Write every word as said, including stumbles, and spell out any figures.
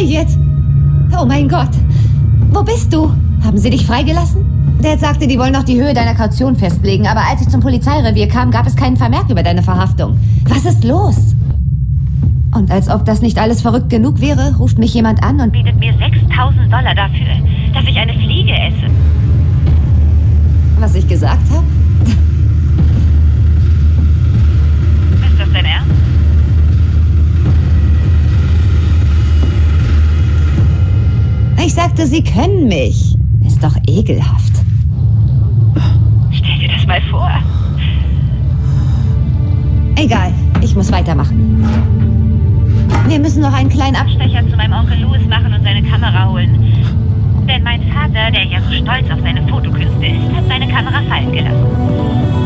Elliot! Oh mein Gott! Wo bist du? Haben sie dich freigelassen? Dad sagte, die wollen noch die Höhe deiner Kaution festlegen, aber als ich zum Polizeirevier kam, gab es keinen Vermerk über deine Verhaftung. Was ist los? Und als ob das nicht alles verrückt genug wäre, ruft mich jemand an und bietet mir sechstausend Dollar dafür, dass ich eine Fliege esse. Was ich gesagt habe? Ist das dein Ernst? Ich sagte, sie können mich. Ist doch ekelhaft. Stell dir das mal vor. Egal, ich muss weitermachen. Wir müssen noch einen kleinen Abstecher zu meinem Onkel Louis machen und seine Kamera holen. Denn mein Vater, der ja so stolz auf seine Fotokünste ist, hat seine Kamera fallen gelassen.